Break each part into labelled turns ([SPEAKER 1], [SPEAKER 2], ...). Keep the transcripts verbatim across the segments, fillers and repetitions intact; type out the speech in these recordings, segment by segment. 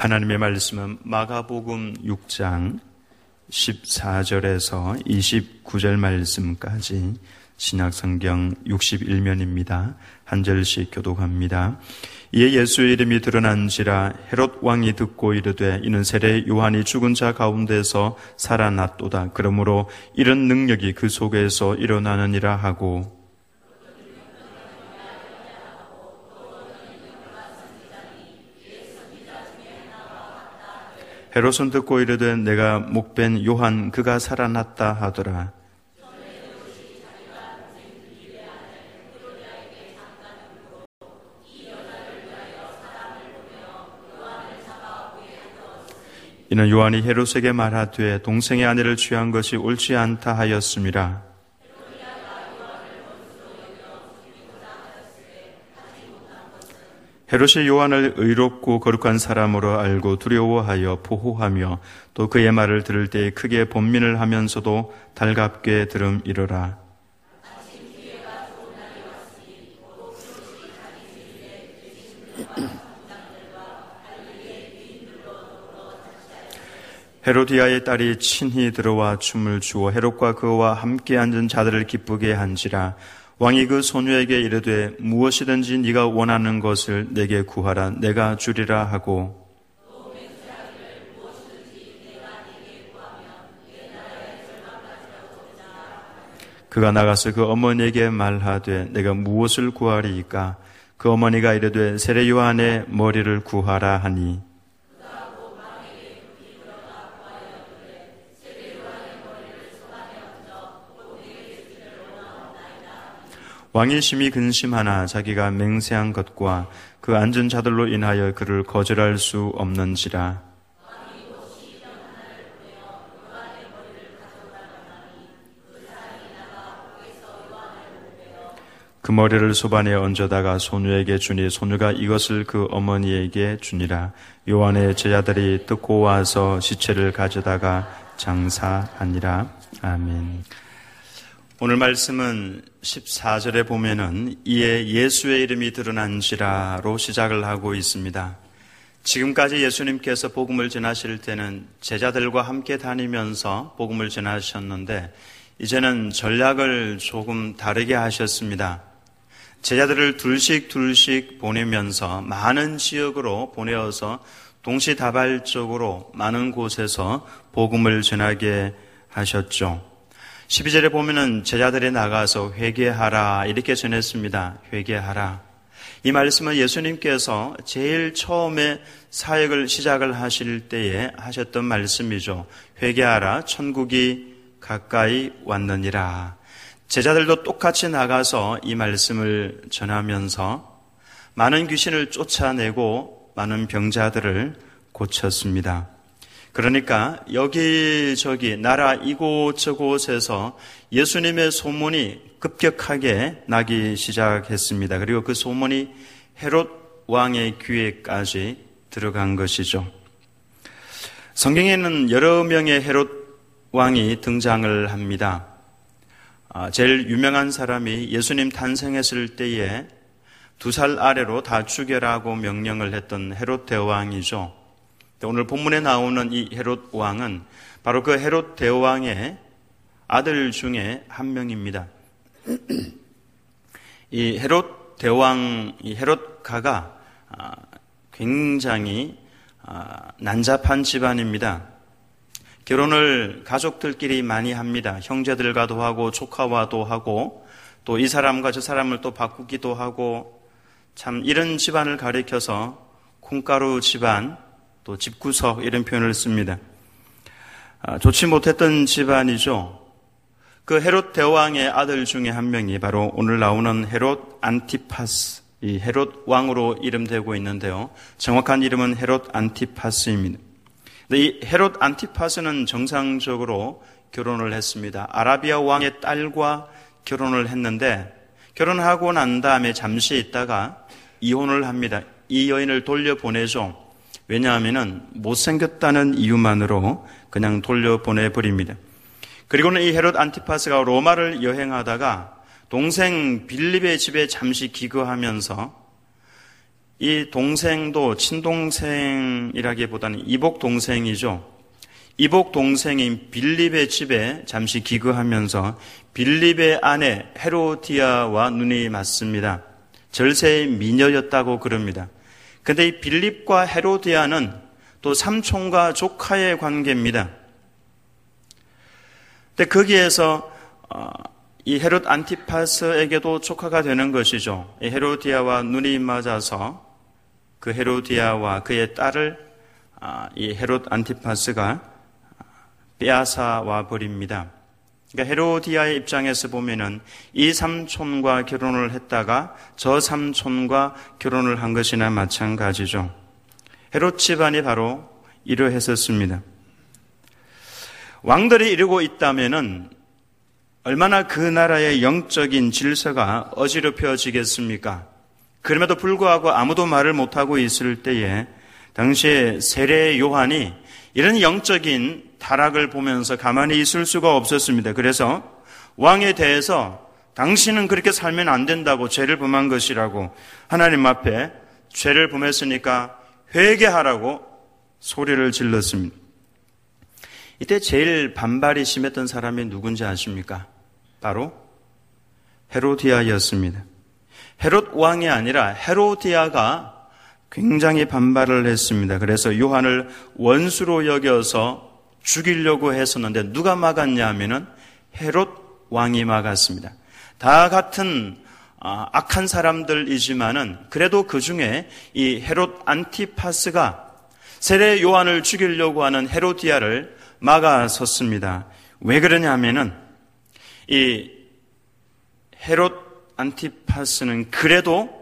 [SPEAKER 1] 하나님의 말씀은 마가복음 육 장 십사 절에서 이십구 절 말씀까지 신약성경 육십일 면입니다. 한 절씩 교독합니다. 이에 예수의 이름이 드러난지라 헤롯 왕이 듣고 이르되 이는 세례 요한이 죽은 자 가운데서 살아났도다. 그러므로 이런 능력이 그 속에서 일어나느니라 하고 헤롯은 듣고 이르되 내가 목벤 요한 그가 살아났다 하더라. 이는 요한이 헤롯에게 말하되 동생의 아내를 취한 것이 옳지 않다 하였음이라. 헤롯이 요한을 의롭고 거룩한 사람으로 알고 두려워하여 보호하며 또 그의 말을 들을 때에 크게 번민을 하면서도 달갑게 들음이러라. 헤로디아의 딸이 친히 들어와 춤을 추어 헤롯과 그와 함께 앉은 자들을 기쁘게 한지라. 왕이 그 소녀에게 이르되 무엇이든지 네가 원하는 것을 내게 구하라 내가 주리라 하고 그가 나가서 그 어머니에게 말하되 내가 무엇을 구하리이까? 그 어머니가 이르되 세례 요한의 머리를 구하라 하니 왕이 심히 근심하나 자기가 맹세한 것과 그 앉은 자들로 인하여 그를 거절할 수 없는지라. 그 머리를 소반에 얹어다가 소녀에게 주니 소녀가 이것을 그 어머니에게 주니라. 요한의 제자들이 듣고 와서 시체를 가져다가 장사하니라. 아멘. 오늘 말씀은 십사 절에 보면은 이에 예수의 이름이 드러난지라로 시작을 하고 있습니다. 지금까지 예수님께서 복음을 전하실 때는 제자들과 함께 다니면서 복음을 전하셨는데 이제는 전략을 조금 다르게 하셨습니다. 제자들을 둘씩 둘씩 보내면서 많은 지역으로 보내어서 동시다발적으로 많은 곳에서 복음을 전하게 하셨죠. 십이 절에 보면은 제자들이 나가서 회개하라 이렇게 전했습니다. 회개하라. 이 말씀은 예수님께서 제일 처음에 사역을 시작을 하실 때에 하셨던 말씀이죠. 회개하라 천국이 가까이 왔느니라. 제자들도 똑같이 나가서 이 말씀을 전하면서 많은 귀신을 쫓아내고 많은 병자들을 고쳤습니다. 그러니까 여기저기 나라 이곳저곳에서 예수님의 소문이 급격하게 나기 시작했습니다. 그리고 그 소문이 헤롯 왕의 귀에까지 들어간 것이죠. 성경에는 여러 명의 헤롯 왕이 등장을 합니다. 제일 유명한 사람이 예수님 탄생했을 때에 두 살 아래로 다 죽여라고 명령을 했던 헤롯 대왕이죠. 오늘 본문에 나오는 이 헤롯 왕은 바로 그 헤롯 대왕의 아들 중에 한 명입니다. 이 헤롯 대왕, 이 헤롯가가 굉장히 난잡한 집안입니다. 결혼을 가족들끼리 많이 합니다. 형제들과도 하고 조카와도 하고 또 이 사람과 저 사람을 또 바꾸기도 하고 참 이런 집안을 가리켜서 콩가루 집안 또 집구석 이런 표현을 씁니다. 아, 좋지 못했던 집안이죠. 그 헤롯 대왕의 아들 중에 한 명이 바로 오늘 나오는 헤롯 안티파스, 이 헤롯 왕으로 이름되고 있는데요. 정확한 이름은 헤롯 안티파스입니다. 근데 이 헤롯 안티파스는 정상적으로 결혼을 했습니다. 아라비아 왕의 딸과 결혼을 했는데 결혼하고 난 다음에 잠시 있다가 이혼을 합니다. 이 여인을 돌려보내죠. 왜냐하면 못생겼다는 이유만으로 그냥 돌려보내버립니다. 그리고는 이 헤롯 안티파스가 로마를 여행하다가 동생 빌립의 집에 잠시 기거하면서 이 동생도 친동생이라기보다는 이복 동생이죠. 이복 동생인 빌립의 집에 잠시 기거하면서 빌립의 아내 헤로디아와 눈이 맞습니다. 절세의 미녀였다고 그럽니다. 그런데 이 빌립과 헤로디아는 또 삼촌과 조카의 관계입니다. 근데 거기에서 이 헤롯 안티파스에게도 조카가 되는 것이죠. 이 헤로디아와 눈이 맞아서 그 헤로디아와 그의 딸을 이 헤롯 안티파스가 빼앗아와 버립니다. 그러니까 헤로디아의 입장에서 보면은 이 삼촌과 결혼을 했다가 저 삼촌과 결혼을 한 것이나 마찬가지죠. 헤롯 집안이 바로 이러했었습니다. 왕들이 이러고 있다면은 얼마나 그 나라의 영적인 질서가 어지럽혀지겠습니까? 그럼에도 불구하고 아무도 말을 못하고 있을 때에 당시에 세례 요한이 이런 영적인 타락을 보면서 가만히 있을 수가 없었습니다. 그래서 왕에 대해서 당신은 그렇게 살면 안 된다고, 죄를 범한 것이라고, 하나님 앞에 죄를 범했으니까 회개하라고 소리를 질렀습니다. 이때 제일 반발이 심했던 사람이 누군지 아십니까? 바로 헤로디아였습니다. 헤롯 왕이 아니라 헤로디아가 굉장히 반발을 했습니다. 그래서 요한을 원수로 여겨서 죽이려고 했었는데 누가 막았냐 하면은 헤롯 왕이 막았습니다. 다 같은 악한 사람들이지만은 그래도 그 중에 이 헤롯 안티파스가 세례 요한을 죽이려고 하는 헤로디아를 막아섰습니다. 왜 그러냐 하면은 이 헤롯 안티파스는 그래도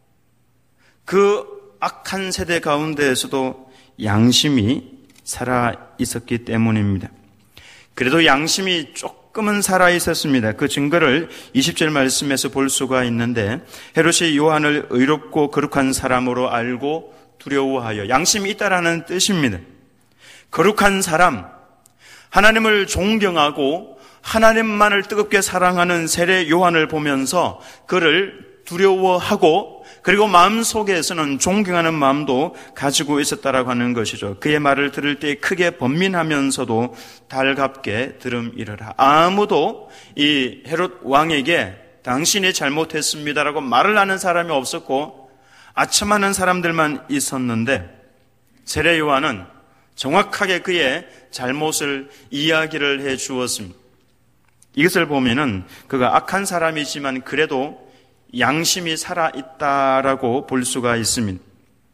[SPEAKER 1] 그 악한 세대 가운데에서도 양심이 살아 있었기 때문입니다. 그래도 양심이 조금은 살아 있었습니다. 그 증거를 이십 절 말씀에서 볼 수가 있는데, 헤롯이 요한을 의롭고 거룩한 사람으로 알고 두려워하여, 양심이 있다라는 뜻입니다. 거룩한 사람, 하나님을 존경하고 하나님만을 뜨겁게 사랑하는 세례 요한을 보면서 그를 두려워하고, 그리고 마음속에서는 존경하는 마음도 가지고 있었다라고 하는 것이죠. 그의 말을 들을 때 크게 번민하면서도 달갑게 들음이러라. 아무도 이 헤롯 왕에게 당신이 잘못했습니다라고 말을 하는 사람이 없었고 아첨하는 사람들만 있었는데, 세례 요한은 정확하게 그의 잘못을 이야기를 해 주었습니다. 이것을 보면은 그가 악한 사람이지만 그래도 양심이 살아있다라고 볼 수가 있습니다.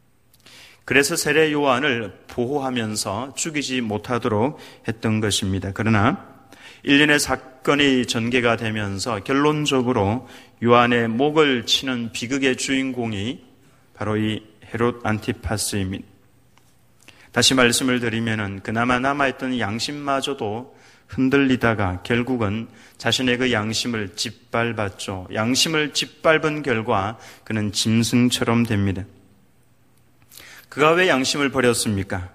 [SPEAKER 1] 그래서 세례 요한을 보호하면서 죽이지 못하도록 했던 것입니다. 그러나 일련의 사건이 전개가 되면서 결론적으로 요한의 목을 치는 비극의 주인공이 바로 이 헤롯 안티파스입니다. 다시 말씀을 드리면은 그나마 남아있던 양심마저도 흔들리다가 결국은 자신의 그 양심을 짓밟았죠. 양심을 짓밟은 결과 그는 짐승처럼 됩니다. 그가 왜 양심을 버렸습니까?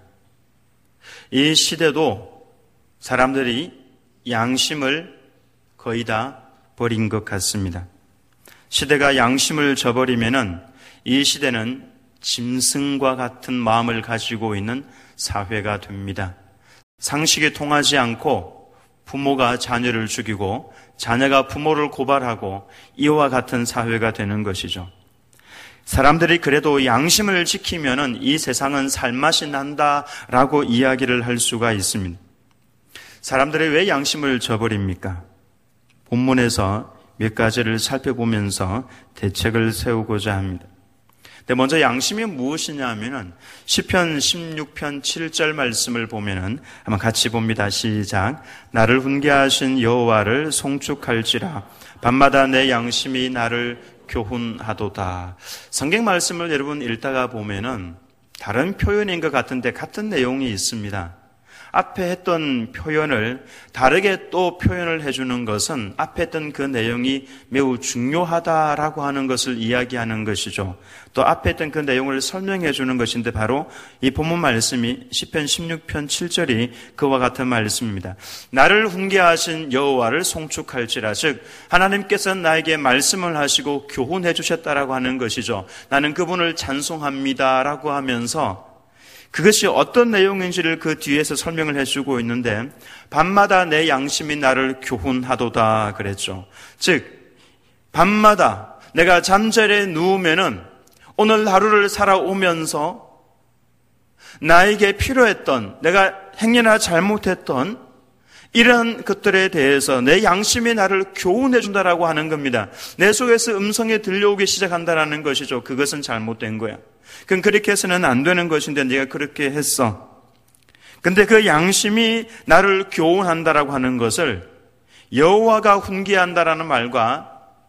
[SPEAKER 1] 이 시대도 사람들이 양심을 거의 다 버린 것 같습니다. 시대가 양심을 저버리면은 이 시대는 짐승과 같은 마음을 가지고 있는 사회가 됩니다. 상식이 통하지 않고 부모가 자녀를 죽이고 자녀가 부모를 고발하고 이와 같은 사회가 되는 것이죠. 사람들이 그래도 양심을 지키면은 이 세상은 살맛이 난다라고 이야기를 할 수가 있습니다. 사람들이 왜 양심을 저버립니까? 본문에서 몇 가지를 살펴보면서 대책을 세우고자 합니다. 근데 먼저 양심이 무엇이냐 하면은 시편 십육 편 칠 절 말씀을 보면은 한번 같이 봅니다. 시작. 나를 훈계하신 여호와를 송축할지라 밤마다 내 양심이 나를 교훈하도다. 성경 말씀을 여러분 읽다가 보면은 다른 표현인 것 같은데 같은 내용이 있습니다. 앞에 했던 표현을 다르게 또 표현을 해주는 것은 앞에 했던 그 내용이 매우 중요하다라고 하는 것을 이야기하는 것이죠. 또 앞에 했던 그 내용을 설명해 주는 것인데 바로 이 본문 말씀이 시편 십육 편 칠 절이 그와 같은 말씀입니다. 나를 훈계하신 여호와를 송축할지라, 즉 하나님께서 나에게 말씀을 하시고 교훈해 주셨다라고 하는 것이죠. 나는 그분을 찬송합니다라고 하면서 그것이 어떤 내용인지를 그 뒤에서 설명을 해주고 있는데, 밤마다 내 양심이 나를 교훈하도다 그랬죠. 즉 밤마다 내가 잠자리에 누우면은 오늘 하루를 살아오면서 나에게 필요했던, 내가 행여나 잘못했던 이런 것들에 대해서 내 양심이 나를 교훈해 준다라고 하는 겁니다. 내 속에서 음성이 들려오기 시작한다라는 것이죠. 그것은 잘못된 거야. 그럼 그렇게 해서는 안 되는 것인데 네가 그렇게 했어. 근데 그 양심이 나를 교훈한다라고 하는 것을 여호와가 훈계한다라는 말과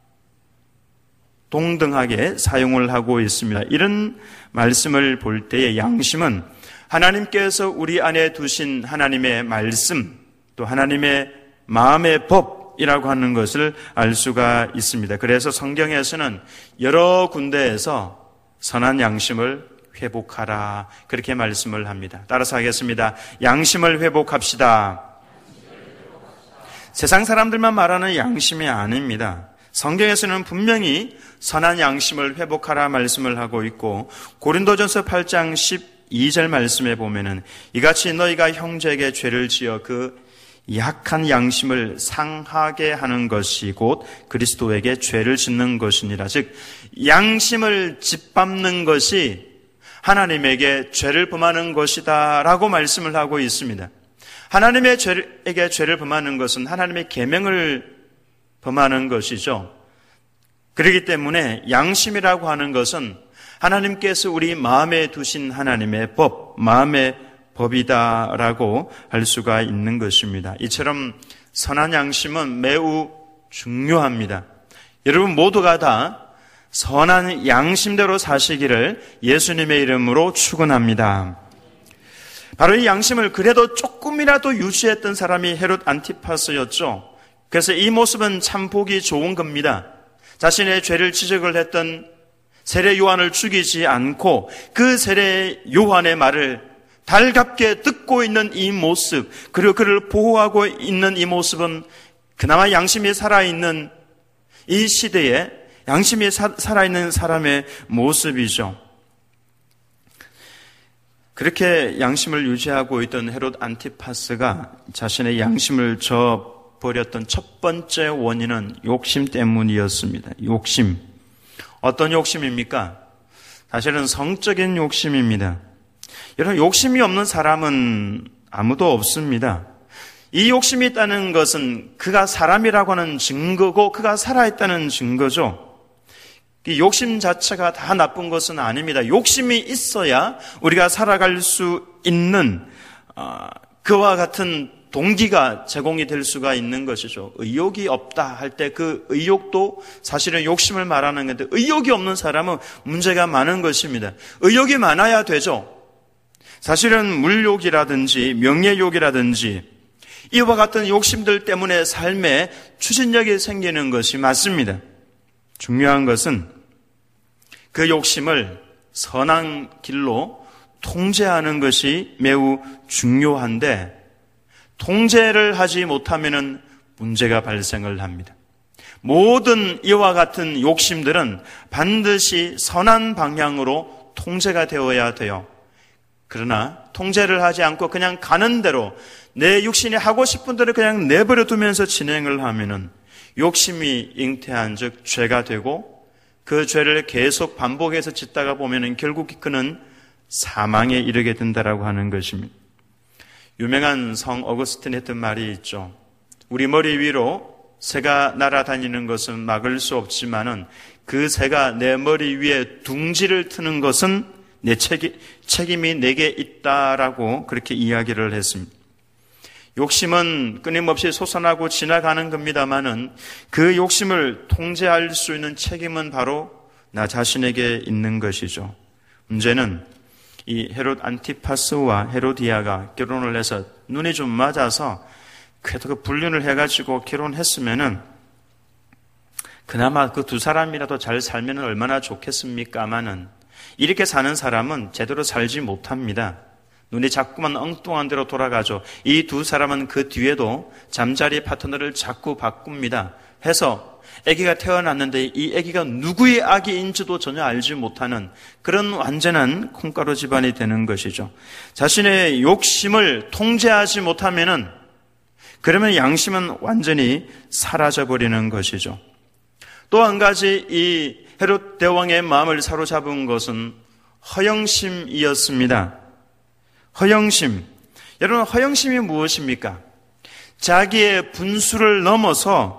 [SPEAKER 1] 동등하게 사용을 하고 있습니다. 이런 말씀을 볼 때의 양심은 하나님께서 우리 안에 두신 하나님의 말씀, 또 하나님의 마음의 법이라고 하는 것을 알 수가 있습니다. 그래서 성경에서는 여러 군데에서 선한 양심을 회복하라, 그렇게 말씀을 합니다. 따라서 하겠습니다. 양심을 회복합시다. 세상 사람들만 말하는 양심이 아닙니다. 성경에서는 분명히 선한 양심을 회복하라 말씀을 하고 있고, 고린도전서 팔 장 십이 절 말씀에 보면은 이같이 너희가 형제에게 죄를 지어 그 약한 양심을 상하게 하는 것이 곧 그리스도에게 죄를 짓는 것이니라. 즉 양심을 짓밟는 것이 하나님에게 죄를 범하는 것이다 라고 말씀을 하고 있습니다. 하나님의 죄에게 죄를 범하는 것은 하나님의 계명을 범하는 것이죠. 그렇기 때문에 양심이라고 하는 것은 하나님께서 우리 마음에 두신 하나님의 법, 마음의 법이다라고 할 수가 있는 것입니다. 이처럼 선한 양심은 매우 중요합니다. 여러분 모두가 다 선한 양심대로 사시기를 예수님의 이름으로 축원합니다. 바로 이 양심을 그래도 조금이라도 유지했던 사람이 헤롯 안티파스였죠. 그래서 이 모습은 참 보기 좋은 겁니다. 자신의 죄를 지적을 했던 세례 요한을 죽이지 않고 그 세례 요한의 말을 달갑게 듣고 있는 이 모습, 그리고 그를 보호하고 있는 이 모습은 그나마 양심이 살아있는 이 시대에 양심이 사, 살아있는 사람의 모습이죠. 그렇게 양심을 유지하고 있던 헤롯 안티파스가 자신의 양심을 저버렸던 첫 번째 원인은 욕심 때문이었습니다. 욕심. 어떤 욕심입니까? 사실은 성적인 욕심입니다. 여러분, 욕심이 없는 사람은 아무도 없습니다. 이 욕심이 있다는 것은 그가 사람이라고 하는 증거고 그가 살아있다는 증거죠. 이 욕심 자체가 다 나쁜 것은 아닙니다. 욕심이 있어야 우리가 살아갈 수 있는 어, 그와 같은 동기가 제공이 될 수가 있는 것이죠. 의욕이 없다 할 때 그 의욕도 사실은 욕심을 말하는 건데, 의욕이 없는 사람은 문제가 많은 것입니다. 의욕이 많아야 되죠. 사실은 물욕이라든지 명예욕이라든지 이와 같은 욕심들 때문에 삶에 추진력이 생기는 것이 맞습니다. 중요한 것은 그 욕심을 선한 길로 통제하는 것이 매우 중요한데, 통제를 하지 못하면 문제가 발생을 합니다. 모든 이와 같은 욕심들은 반드시 선한 방향으로 통제가 되어야 돼요. 그러나 통제를 하지 않고 그냥 가는 대로 내 육신이 하고 싶은 대로 그냥 내버려 두면서 진행을 하면은 욕심이 잉태한 즉 죄가 되고, 그 죄를 계속 반복해서 짓다가 보면은 결국 그는 사망에 이르게 된다라고 하는 것입니다. 유명한 성 어거스틴이 했던 말이 있죠. 우리 머리 위로 새가 날아다니는 것은 막을 수 없지만은 그 새가 내 머리 위에 둥지를 트는 것은 내 책임, 책임이 내게 있다라고 그렇게 이야기를 했습니다. 욕심은 끊임없이 솟아나고 지나가는 겁니다만은 그 욕심을 통제할 수 있는 책임은 바로 나 자신에게 있는 것이죠. 문제는 이 헤롯 안티파스와 헤로디아가 결혼을 해서 눈이 좀 맞아서 그래도 그 불륜을 해가지고 결혼했으면은 그나마 그 두 사람이라도 잘 살면 얼마나 좋겠습니까마는 이렇게 사는 사람은 제대로 살지 못합니다. 눈이 자꾸만 엉뚱한 데로 돌아가죠. 이 두 사람은 그 뒤에도 잠자리 파트너를 자꾸 바꿉니다. 해서 아기가 태어났는데 이 아기가 누구의 아기인지도 전혀 알지 못하는 그런 완전한 콩가루 집안이 되는 것이죠. 자신의 욕심을 통제하지 못하면은 그러면 양심은 완전히 사라져버리는 것이죠. 또 한 가지 이 헤롯 대왕의 마음을 사로잡은 것은 허영심이었습니다. 허영심. 여러분, 허영심이 무엇입니까? 자기의 분수를 넘어서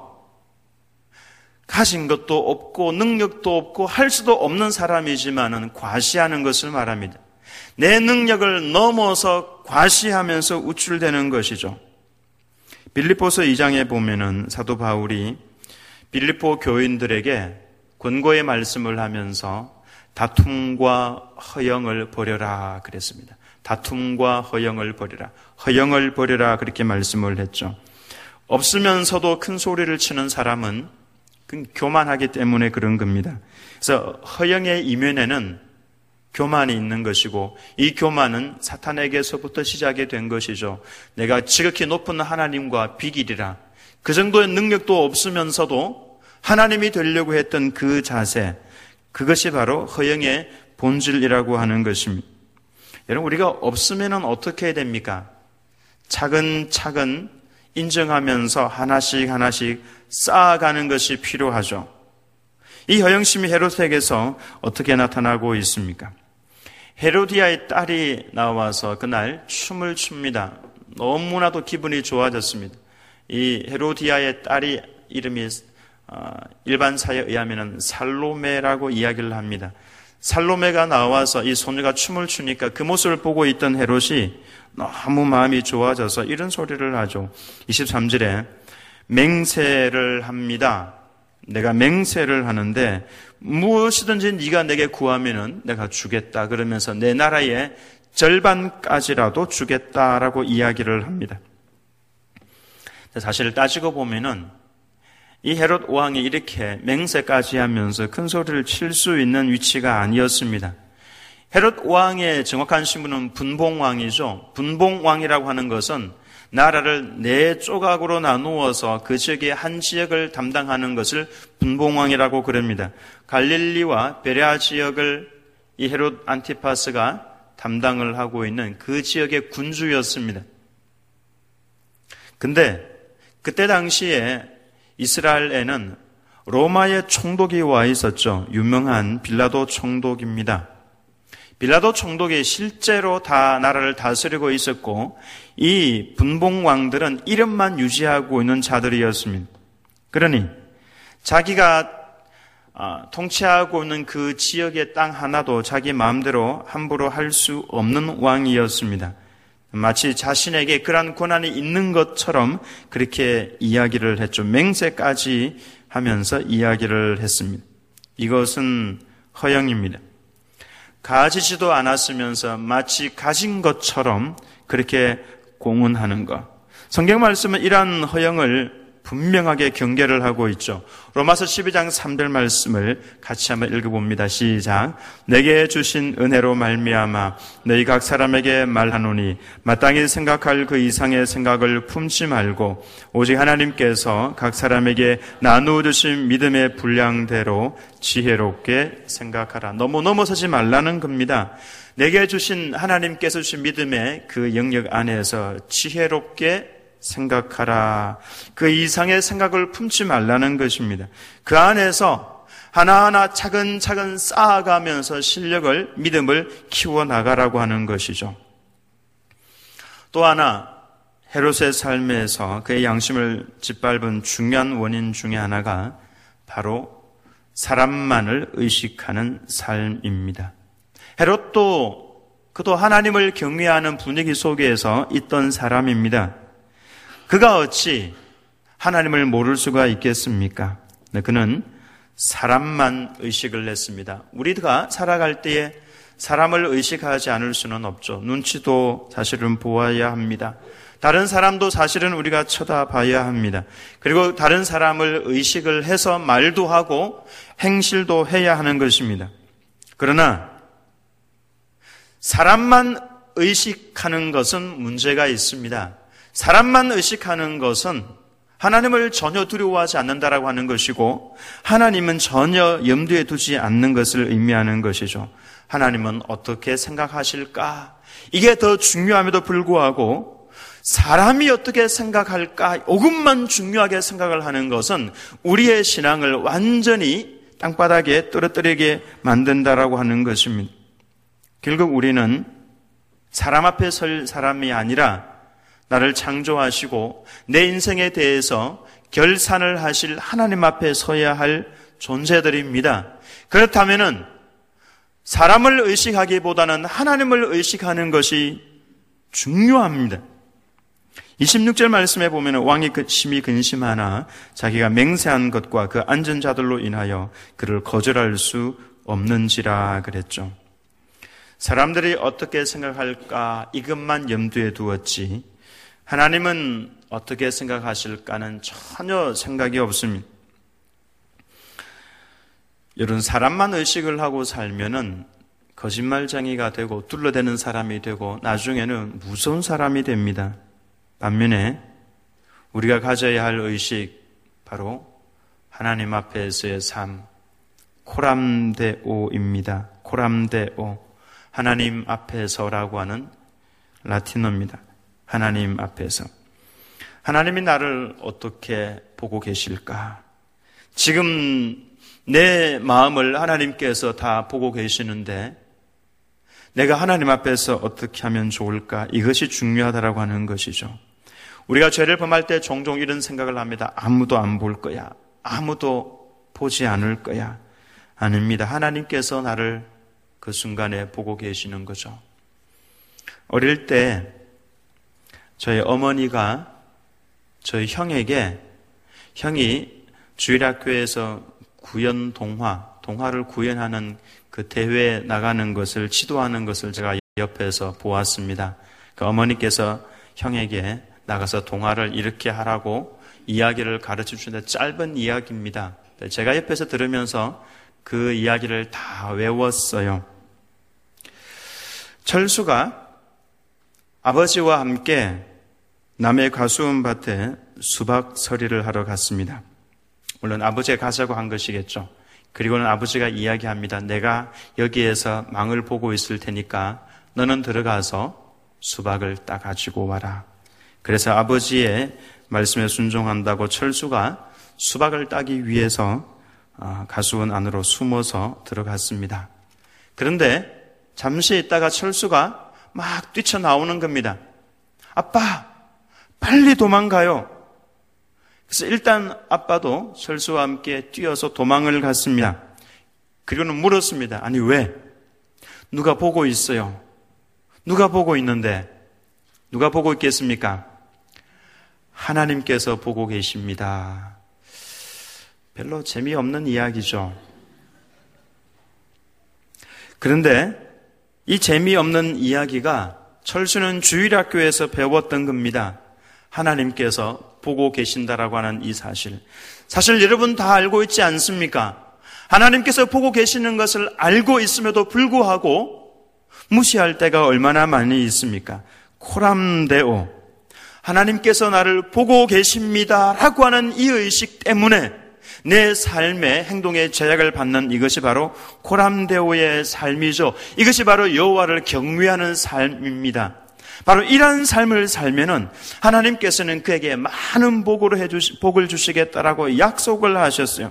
[SPEAKER 1] 가진 것도 없고 능력도 없고 할 수도 없는 사람이지만은 과시하는 것을 말합니다. 내 능력을 넘어서 과시하면서 우쭐대는 것이죠. 빌립보서 이 장에 보면은 사도 바울이 빌립보 교인들에게 권고의 말씀을 하면서 다툼과 허영을 버려라 그랬습니다. 다툼과 허영을 버려라. 허영을 버려라 그렇게 말씀을 했죠. 없으면서도 큰 소리를 치는 사람은 교만하기 때문에 그런 겁니다. 그래서 허영의 이면에는 교만이 있는 것이고 이 교만은 사탄에게서부터 시작이 된 것이죠. 내가 지극히 높은 하나님과 비길이라. 그 정도의 능력도 없으면서도 하나님이 되려고 했던 그 자세, 그것이 바로 허영의 본질이라고 하는 것입니다. 여러분, 우리가 없으면 어떻게 해야 됩니까? 차근차근 인정하면서 하나씩 하나씩 쌓아가는 것이 필요하죠. 이 허영심이 헤롯에게서 어떻게 나타나고 있습니까? 헤로디아의 딸이 나와서 그날 춤을 춥니다. 너무나도 기분이 좋아졌습니다. 이 헤로디아의 딸이 이름이 일반사에 의하면 살로메라고 이야기를 합니다. 살로메가 나와서 이 소녀가 춤을 추니까 그 모습을 보고 있던 헤롯이 너무 마음이 좋아져서 이런 소리를 하죠. 이십삼 절에 맹세를 합니다. 내가 맹세를 하는데 무엇이든지 네가 내게 구하면은 내가 주겠다. 그러면서 내 나라의 절반까지라도 주겠다라고 이야기를 합니다. 사실 따지고 보면은 이 헤롯 왕이 이렇게 맹세까지 하면서 큰 소리를 칠 수 있는 위치가 아니었습니다. 헤롯 왕의 정확한 신분은 분봉왕이죠. 분봉왕이라고 하는 것은 나라를 네 조각으로 나누어서 그 지역의 한 지역을 담당하는 것을 분봉왕이라고 그럽니다. 갈릴리와 베레아 지역을 이 헤롯 안티파스가 담당을 하고 있는 그 지역의 군주였습니다. 근데 그때 당시에 이스라엘에는 로마의 총독이 와 있었죠. 유명한 빌라도 총독입니다. 빌라도 총독이 실제로 다 나라를 다스리고 있었고 이 분봉왕들은 이름만 유지하고 있는 자들이었습니다. 그러니 자기가 통치하고 있는 그 지역의 땅 하나도 자기 마음대로 함부로 할 수 없는 왕이었습니다. 마치 자신에게 그러한 권한이 있는 것처럼 그렇게 이야기를 했죠. 맹세까지 하면서 이야기를 했습니다. 이것은 허영입니다. 가지지도 않았으면서 마치 가진 것처럼 그렇게 공언하는 것. 성경 말씀은 이러한 허영을 분명하게 경계를 하고 있죠. 로마서 십이 장 삼 절 말씀을 같이 한번 읽어봅니다. 시작. 내게 주신 은혜로 말미암아 너희 각 사람에게 말하노니 마땅히 생각할 그 이상의 생각을 품지 말고 오직 하나님께서 각 사람에게 나누어 주신 믿음의 분량대로 지혜롭게 생각하라. 너무 넘어서지 말라는 겁니다. 내게 주신 하나님께서 주신 믿음의 그 영역 안에서 지혜롭게 생각하라. 그 이상의 생각을 품지 말라는 것입니다. 그 안에서 하나하나 차근차근 쌓아가면서 실력을, 믿음을 키워나가라고 하는 것이죠. 또 하나, 헤롯의 삶에서 그의 양심을 짓밟은 중요한 원인 중에 하나가 바로 사람만을 의식하는 삶입니다. 헤롯도 그도 하나님을 경외하는 분위기 속에서 있던 사람입니다. 그가 어찌 하나님을 모를 수가 있겠습니까? 네, 그는 사람만 의식을 했습니다. 우리가 살아갈 때에 사람을 의식하지 않을 수는 없죠. 눈치도 사실은 보아야 합니다. 다른 사람도 사실은 우리가 쳐다봐야 합니다. 그리고 다른 사람을 의식을 해서 말도 하고 행실도 해야 하는 것입니다. 그러나 사람만 의식하는 것은 문제가 있습니다. 사람만 의식하는 것은 하나님을 전혀 두려워하지 않는다라고 하는 것이고, 하나님은 전혀 염두에 두지 않는 것을 의미하는 것이죠. 하나님은 어떻게 생각하실까? 이게 더 중요함에도 불구하고 사람이 어떻게 생각할까? 이것만 중요하게 생각을 하는 것은 우리의 신앙을 완전히 땅바닥에 떨어뜨리게 만든다라고 하는 것입니다. 결국 우리는 사람 앞에 설 사람이 아니라 나를 창조하시고 내 인생에 대해서 결산을 하실 하나님 앞에 서야 할 존재들입니다. 그렇다면은 사람을 의식하기보다는 하나님을 의식하는 것이 중요합니다. 이십육 절 말씀에 보면 왕이 심히 근심하나 자기가 맹세한 것과 그 앉은 자들로 인하여 그를 거절할 수 없는지라 그랬죠. 사람들이 어떻게 생각할까 이것만 염두에 두었지 하나님은 어떻게 생각하실까는 전혀 생각이 없습니다. 이런 사람만 의식을 하고 살면은 거짓말쟁이가 되고 둘러대는 사람이 되고 나중에는 무서운 사람이 됩니다. 반면에 우리가 가져야 할 의식, 바로 하나님 앞에서의 삶, 코람데오입니다. 코람데오, 하나님 앞에서라고 하는 라틴어입니다. 하나님 앞에서. 하나님이 나를 어떻게 보고 계실까? 지금 내 마음을 하나님께서 다 보고 계시는데 내가 하나님 앞에서 어떻게 하면 좋을까? 이것이 중요하다라고 하는 것이죠. 우리가 죄를 범할 때 종종 이런 생각을 합니다. 아무도 안 볼 거야. 아무도 보지 않을 거야. 아닙니다. 하나님께서 나를 그 순간에 보고 계시는 거죠. 어릴 때 저희 어머니가 저희 형에게, 형이 주일학교에서 구연 동화, 동화를 구연하는 그 대회에 나가는 것을 지도하는 것을 제가 옆에서 보았습니다. 그 어머니께서 형에게 나가서 동화를 이렇게 하라고 이야기를 가르쳐 주는데 짧은 이야기입니다. 제가 옆에서 들으면서 그 이야기를 다 외웠어요. 철수가 아버지와 함께 남해 가수원 밭에 수박 서리를 하러 갔습니다. 물론 아버지가 가자고 한 것이겠죠. 그리고는 아버지가 이야기합니다. 내가 여기에서 망을 보고 있을 테니까 너는 들어가서 수박을 따가지고 와라. 그래서 아버지의 말씀에 순종한다고 철수가 수박을 따기 위해서 가수원 안으로 숨어서 들어갔습니다. 그런데 잠시 있다가 철수가 막 뛰쳐나오는 겁니다. 아빠, 빨리 도망가요. 그래서 일단 아빠도 철수와 함께 뛰어서 도망을 갔습니다. 그리고는 물었습니다. 아니 왜? 누가 보고 있어요? 누가 보고 있는데? 누가 보고 있겠습니까? 하나님께서 보고 계십니다. 별로 재미없는 이야기죠. 그런데 이 재미없는 이야기가 철수는 주일학교에서 배웠던 겁니다. 하나님께서 보고 계신다라고 하는 이 사실. 사실 여러분 다 알고 있지 않습니까? 하나님께서 보고 계시는 것을 알고 있음에도 불구하고 무시할 때가 얼마나 많이 있습니까? 코람데오, 하나님께서 나를 보고 계십니다라고 하는 이 의식 때문에 내 삶의 행동에 제약을 받는 이것이 바로 코람데오의 삶이죠. 이것이 바로 여호와를 경외하는 삶입니다. 바로 이러한 삶을 살면은 하나님께서는 그에게 많은 복을 해주시, 복을 주시겠다라고 약속을 하셨어요.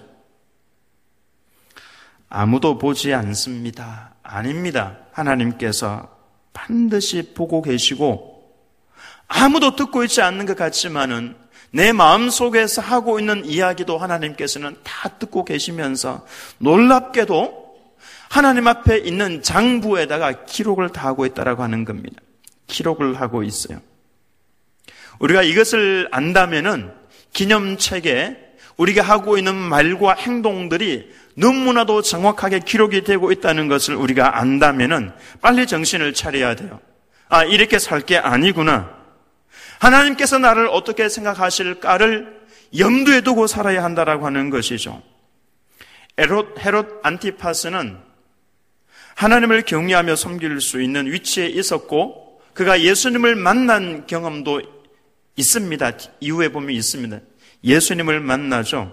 [SPEAKER 1] 아무도 보지 않습니다. 아닙니다. 하나님께서 반드시 보고 계시고 아무도 듣고 있지 않는 것 같지만은 내 마음속에서 하고 있는 이야기도 하나님께서는 다 듣고 계시면서 놀랍게도 하나님 앞에 있는 장부에다가 기록을 다 하고 있다라고 하는 겁니다. 기록을 하고 있어요. 우리가 이것을 안다면은 기념책에 우리가 하고 있는 말과 행동들이 너무나도 정확하게 기록이 되고 있다는 것을 우리가 안다면은 빨리 정신을 차려야 돼요. 아, 이렇게 살 게 아니구나. 하나님께서 나를 어떻게 생각하실까를 염두에 두고 살아야 한다라고 하는 것이죠. 헤롯, 헤롯 안티파스는 하나님을 경외하며 섬길 수 있는 위치에 있었고 그가 예수님을 만난 경험도 있습니다. 이후에 보면 있습니다. 예수님을 만나죠.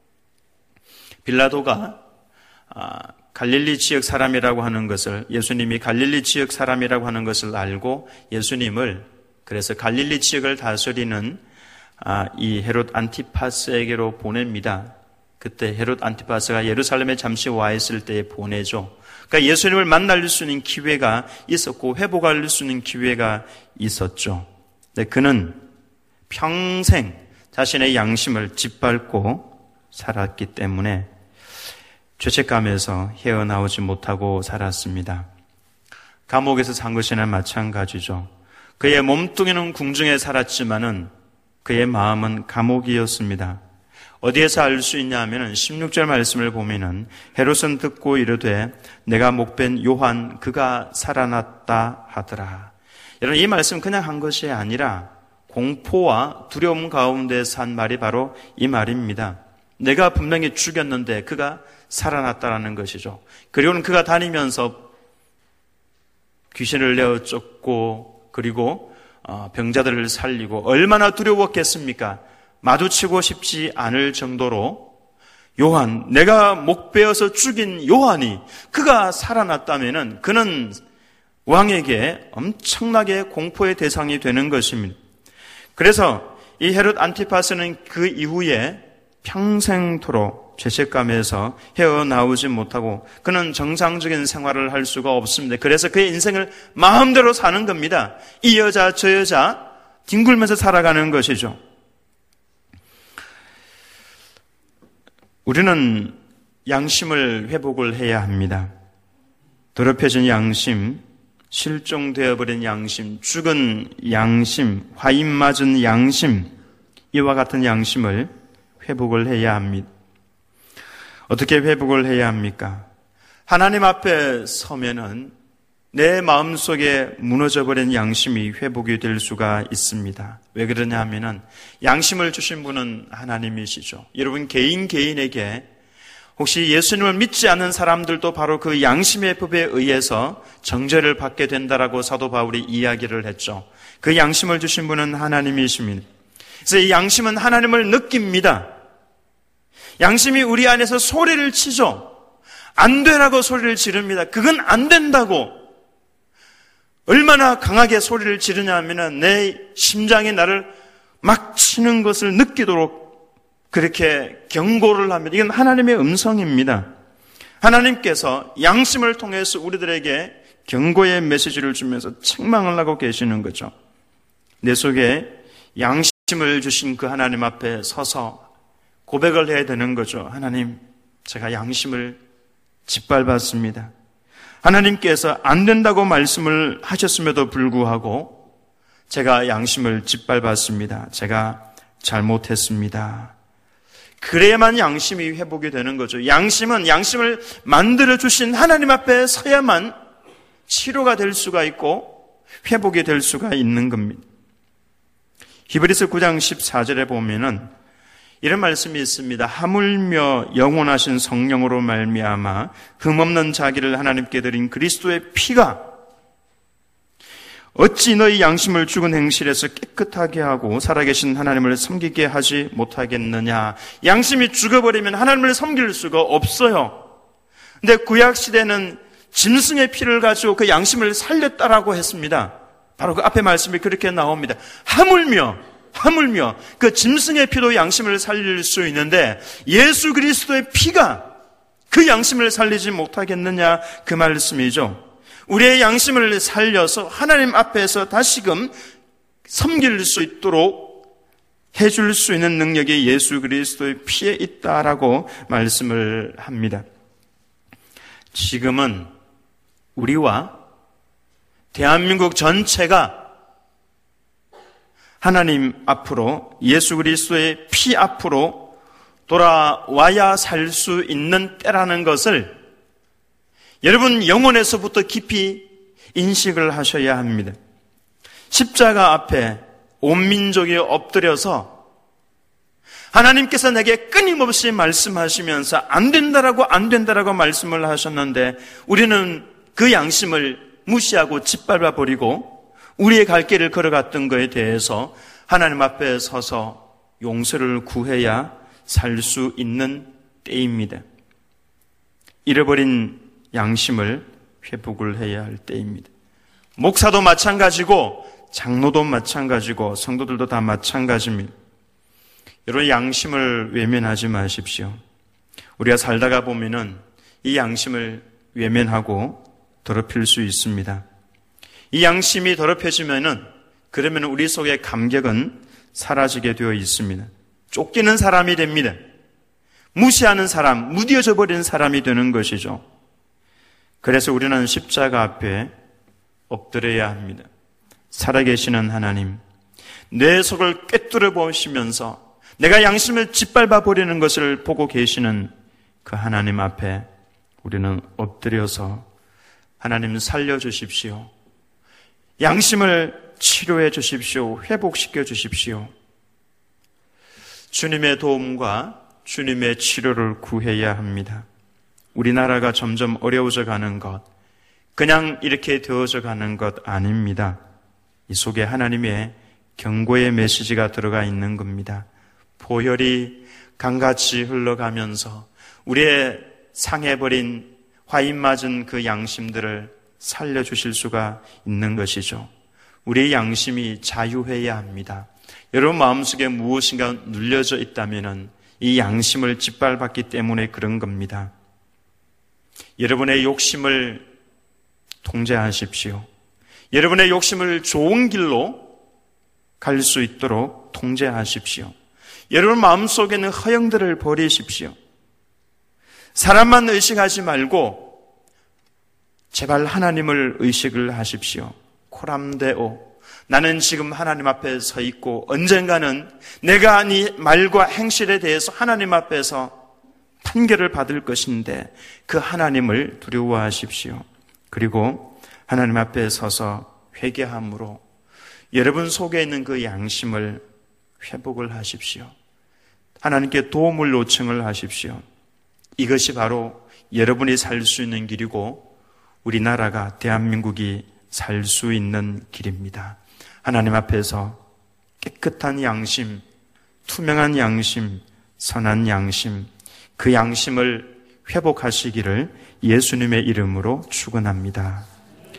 [SPEAKER 1] 빌라도가 아, 갈릴리 지역 사람이라고 하는 것을, 예수님이 갈릴리 지역 사람이라고 하는 것을 알고 예수님을, 그래서 갈릴리 지역을 다스리는 아, 이 헤롯 안티파스에게로 보냅니다. 그때 헤롯 안티파스가 예루살렘에 잠시 와 있을 때에 보내죠. 그러니까 예수님을 만날 수 있는 기회가 있었고 회복할 수 있는 기회가 있었죠. 근데 그는 평생 자신의 양심을 짓밟고 살았기 때문에 죄책감에서 헤어나오지 못하고 살았습니다. 감옥에서 산 것이나 마찬가지죠. 그의 몸뚱이는 궁중에 살았지만은 그의 마음은 감옥이었습니다. 어디에서 알 수 있냐 하면은 십육 절 말씀을 보면은 헤롯은 듣고 이르되 내가 목벤 요한 그가 살아났다 하더라. 여러분, 이 말씀 그냥 한 것이 아니라 공포와 두려움 가운데 산 말이 바로 이 말입니다. 내가 분명히 죽였는데 그가 살아났다라는 것이죠. 그리고는 그가 다니면서 귀신을 내어 쫓고 그리고 병자들을 살리고 얼마나 두려웠겠습니까? 마주치고 싶지 않을 정도로 요한, 내가 목베어서 죽인 요한이 그가 살아났다면은 그는 왕에게 엄청나게 공포의 대상이 되는 것입니다. 그래서 이 헤롯 안티파스는 그 이후에 평생토록 죄책감에서 헤어나오지 못하고 그는 정상적인 생활을 할 수가 없습니다. 그래서 그의 인생을 마음대로 사는 겁니다. 이 여자 저 여자 뒹굴면서 살아가는 것이죠. 우리는 양심을 회복을 해야 합니다. 더럽혀진 양심, 실종되어버린 양심, 죽은 양심, 화인 맞은 양심, 이와 같은 양심을 회복을 해야 합니다. 어떻게 회복을 해야 합니까? 하나님 앞에 서면은 내 마음속에 무너져버린 양심이 회복이 될 수가 있습니다. 왜 그러냐 하면은 양심을 주신 분은 하나님이시죠. 여러분, 개인 개인에게 혹시 예수님을 믿지 않는 사람들도 바로 그 양심의 법에 의해서 정죄를 받게 된다라고 사도 바울이 이야기를 했죠. 그 양심을 주신 분은 하나님이십니다. 그래서 이 양심은 하나님을 느낍니다. 양심이 우리 안에서 소리를 치죠. 안 되라고 소리를 지릅니다. 그건 안 된다고. 얼마나 강하게 소리를 지르냐 하면은 내 심장이 나를 막 치는 것을 느끼도록 그렇게 경고를 합니다. 이건 하나님의 음성입니다. 하나님께서 양심을 통해서 우리들에게 경고의 메시지를 주면서 책망을 하고 계시는 거죠. 내 속에 양심을 주신 그 하나님 앞에 서서 고백을 해야 되는 거죠. 하나님, 제가 양심을 짓밟았습니다. 하나님께서 안 된다고 말씀을 하셨음에도 불구하고 제가 양심을 짓밟았습니다. 제가 잘못했습니다. 그래야만 양심이 회복이 되는 거죠. 양심은 양심을 만들어주신 하나님 앞에 서야만 치료가 될 수가 있고 회복이 될 수가 있는 겁니다. 히브리서 구 장 십사 절에 보면은 이런 말씀이 있습니다. 하물며 영원하신 성령으로 말미암아 흠없는 자기를 하나님께 드린 그리스도의 피가 어찌 너희 양심을 죽은 행실에서 깨끗하게 하고 살아계신 하나님을 섬기게 하지 못하겠느냐. 양심이 죽어버리면 하나님을 섬길 수가 없어요. 근데 구약시대는 짐승의 피를 가지고 그 양심을 살렸다라고 했습니다. 바로 그 앞에 말씀이 그렇게 나옵니다. 하물며 하물며 그 짐승의 피도 양심을 살릴 수 있는데 예수 그리스도의 피가 그 양심을 살리지 못하겠느냐, 그 말씀이죠. 우리의 양심을 살려서 하나님 앞에서 다시금 섬길 수 있도록 해줄 수 있는 능력이 예수 그리스도의 피에 있다라고 말씀을 합니다. 지금은 우리와 대한민국 전체가 하나님 앞으로, 예수 그리스도의 피 앞으로 돌아와야 살 수 있는 때라는 것을 여러분 영혼에서부터 깊이 인식을 하셔야 합니다. 십자가 앞에 온 민족이 엎드려서 하나님께서 내게 끊임없이 말씀하시면서 안 된다라고 안 된다라고 말씀을 하셨는데 우리는 그 양심을 무시하고 짓밟아 버리고 우리의 갈 길을 걸어갔던 것에 대해서 하나님 앞에 서서 용서를 구해야 살 수 있는 때입니다. 잃어버린 양심을 회복을 해야 할 때입니다. 목사도 마찬가지고 장로도 마찬가지고 성도들도 다 마찬가지입니다. 여러분 양심을 외면하지 마십시오. 우리가 살다가 보면은 이 양심을 외면하고 더럽힐 수 있습니다. 이 양심이 더럽혀지면은 그러면 우리 속의 감격은 사라지게 되어 있습니다. 쫓기는 사람이 됩니다. 무시하는 사람, 무뎌져 버리는 사람이 되는 것이죠. 그래서 우리는 십자가 앞에 엎드려야 합니다. 살아계시는 하나님, 내 속을 꿰뚫어 보시면서 내가 양심을 짓밟아 버리는 것을 보고 계시는 그 하나님 앞에 우리는 엎드려서 하나님 살려주십시오. 양심을 치료해 주십시오. 회복시켜 주십시오. 주님의 도움과 주님의 치료를 구해야 합니다. 우리나라가 점점 어려워져 가는 것, 그냥 이렇게 되어져 가는 것 아닙니다. 이 속에 하나님의 경고의 메시지가 들어가 있는 겁니다. 보혈이 강같이 흘러가면서 우리의 상해버린 화인 맞은 그 양심들을 살려주실 수가 있는 것이죠. 우리의 양심이 자유해야 합니다. 여러분 마음속에 무엇인가 눌려져 있다면 이 양심을 짓밟았기 때문에 그런 겁니다. 여러분의 욕심을 통제하십시오. 여러분의 욕심을 좋은 길로 갈 수 있도록 통제하십시오. 여러분 마음속에 있는 허영들을 버리십시오. 사람만 의식하지 말고 제발 하나님을 의식을 하십시오. 코람데오, 나는 지금 하나님 앞에 서 있고 언젠가는 내가 네 말과 행실에 대해서 하나님 앞에서 판결을 받을 것인데 그 하나님을 두려워하십시오. 그리고 하나님 앞에 서서 회개함으로 여러분 속에 있는 그 양심을 회복을 하십시오. 하나님께 도움을 요청을 하십시오. 이것이 바로 여러분이 살 수 있는 길이고 우리나라가 대한민국이 살 수 있는 길입니다. 하나님 앞에서 깨끗한 양심, 투명한 양심, 선한 양심, 그 양심을 회복하시기를 예수님의 이름으로 축원합니다.